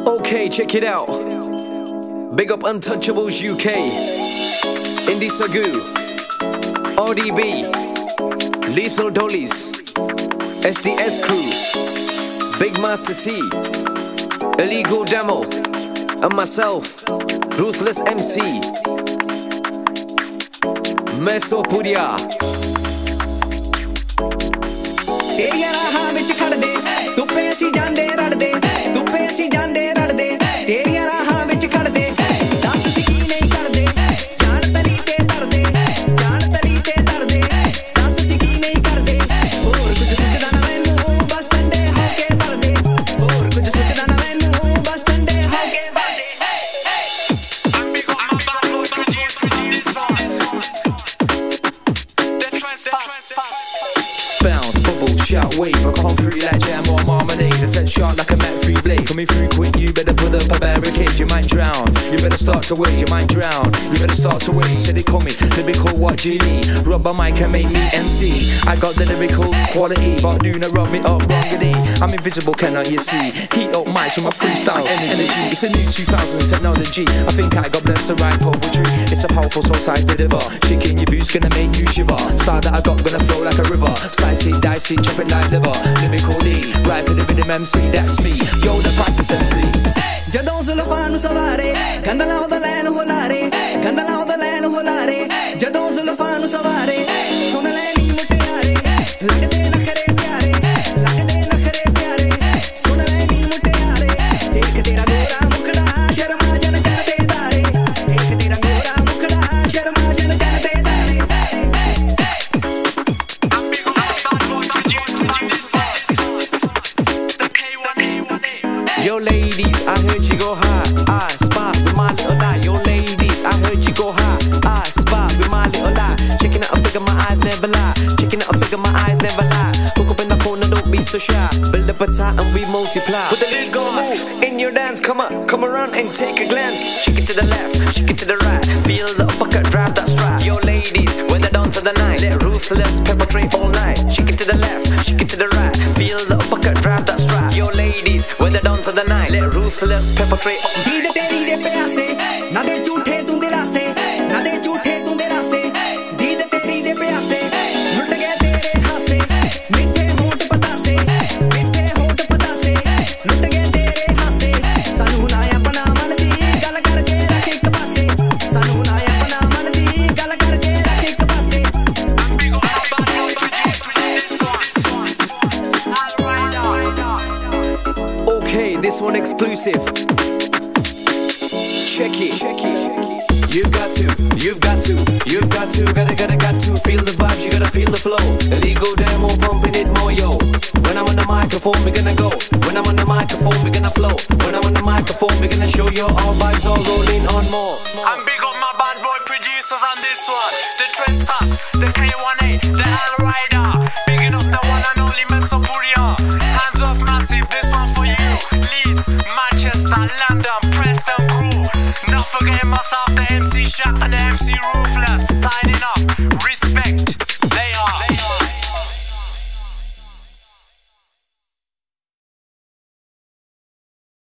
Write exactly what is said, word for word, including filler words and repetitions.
Okay, check it out. Big up Untouchables U K, Indie Sagu, O D B, Lethal Dollies, S D S Crew, Big Master T, Illegal Demo, and myself, Ruthless M C, Mesopuria. तेरिया राहां विच खड़ दे धुप्पे असीं जांदे रड़दे धुप्पे असीं जांदे रड़दे तेरिया राहां विच खड़ दे दस असीं की नहीं करदे जान तली ते तरदे जान तली ते तरदे दस असीं की नहीं करदे होर कुछ सोचदा ना मैनू बस ठंडे हो के भरदे होर कुछ सोचदा ना मैनू बस ठंडे हो के भरदे Bounce, bubble, shout, wave. I come through like jam or marmalade. I set sharp like a Mac three blade. Coming through quick, you better put up a barricade. You might drown. You better start to wait. You might drown. You better start to wait. Said it call me lyrical. What do you need? Rub a mic and make me M C. I got the lyrical quality, but do not rub me up wrongly. I'm invisible, cannot you see? Heat up mics with my freestyle energy. It's a new two thousand technology. I think I got blessed to write poetry. It's a powerful source I deliver. Chicken your boots gonna make you shiver. Style that I got gonna flow like a river. Slice it, dice it, chop it like liver. Lyrically, right to the rhythm M C, that's me. Yo, the practice M C. ਜਦੋਂ ਜ਼ੁਲਫਾਂ ਨੂੰ ਸਵਾਰੇ ਗੰਦਲਾ ਉਹਦਾ ਲੈਣ ਹੁਲਾਰੇ ਗੰਦਲਾ ਉਹਦਾ ਲੈਣ ਹੁਲਾਰੇ ਜਦੋਂ ਜ਼ੁਲਫਾਂ ਨੂੰ ਸਵਾਰੇ ਸੁਣ ਲੈ ਨੀ ਮੁਟਿਆਰੇ ਲੱਗਦੇ ਨਖਰੇ ਪਿਆਰੇ ਲੱਗਦੇ ਨਖਰੇ ਪਿਆਰੇ ਸੁਣ ਲੈ ਨੀ ਮੁਟਿਆਰੇ ਦੇਖ ਤੇਰਾ ਗੋਰਾ ਮੁਖੜਾ ਸ਼ਰਮਾ ਜਨ ਜਨ ਤੇ ਤਾਰੇ ਦੇਖ ਤੇਰਾ ਗੋਰਾ ਮੁਖੜਾ ਸ਼ਰਮਾ ਜਨ ਜਨ ਤੇ ਤਾਰੇ Yo ladies, I heard you go high, I spot with my little lie. Yo ladies, I heard you go high, I spot with my little lie. Checking out a figure, my eyes never lie. Checking out a figure, my eyes never lie. Hook up in the corner, don't be so shy. Build up a tie and we multiply. With the legal move in your dance, come on, come around and take a glance. Shake it to the left, shake it to the right. Feel the uppercut, drive that stride. Yo ladies, when they're down to the night, let ruthless perpetrate all night. Shake it to the left, shake it to the right. Feel the uppercut, drive that stride. Yo ladies, when they're down to the night, let ruthless perpetrate all night. दीद तेरी दे प्यासे ना दे झूठे तू दिलासे ना दे झूठे तू दिलासे दीद तेरी दे प्यासे लुट गए तेरे हासे मिठे होंठ पतासे मिठे होंठ पतासे लुट गए तेरे हासे सानू ना अपना मन दी गल करके रख एक पासे सानू ना अपना मन दी गल करके रख एक पासे Okay, this one exclusive. Check it, check it. You got to, you've got to, you've got to, gotta, gotta, got to feel the vibes, you gotta feel the flow. Illegal demo, pumping it more, yo. When I'm on the microphone, we're gonna go. When I'm on the microphone, we're gonna flow. When I'm on the microphone, we're gonna show you all vibes, all rolling on more. I'm big up my bad boy producers on this one. The Trespass, the K one A, the Al Rider. Bigging up the one and only Mesopuria. Hands off massive, this one for you. Leeds, Manchester, London, Preston crew. Not forgetting myself, the M C Shaq and the M C Ruthless. Signing off, respect.